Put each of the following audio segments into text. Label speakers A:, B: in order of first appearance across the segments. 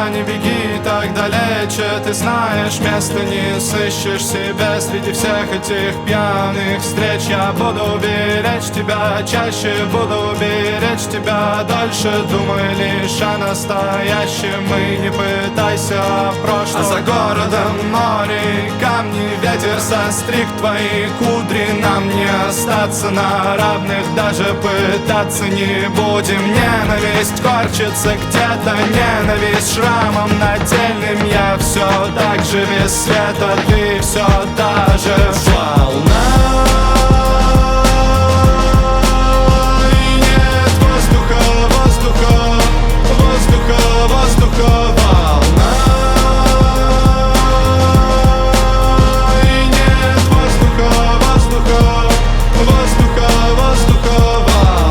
A: не беги так далече. Ты знаешь, места не сыщешь себе среди всех этих пьяных встреч. Я буду беречь тебя чаще, буду беречь тебя дольше. Думай лишь о настоящем и не пытайся о прошлом. А за городом море, камни, ветер состриг твои кудри. Нам не остаться на равных, даже пытаться не будем. Ненависть корчится где-то, ненависть шрамом нательным. Я все так же без света, ты все та же волна. И нет воздуха, воздуха, воздуха, воздуха, волна. И нет воздуха, воздуха, воздуха, воздуха, волна.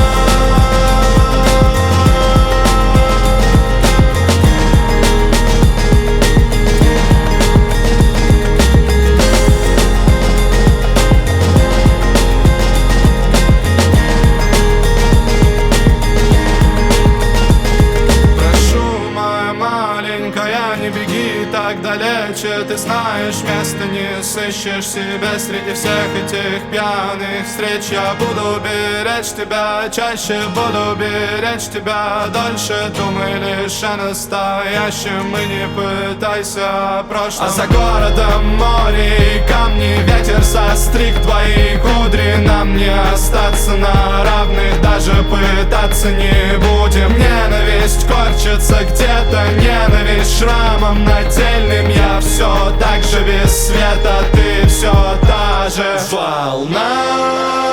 A: Не беги так далече, ты знаешь, места не сыщешь себе среди всех этих пьяных встреч. Я буду беречь тебя чаще, буду беречь тебя дольше. Думай лишь о настоящем и не пытайся о прошлом. А за городом море и камни, ветер состриг твои кудри. Нам не остаться на равных, даже пытаться не будем. Ненависть корчится где-то, ненависть шрамом нательным. Я все так же без света, ты все та же волна.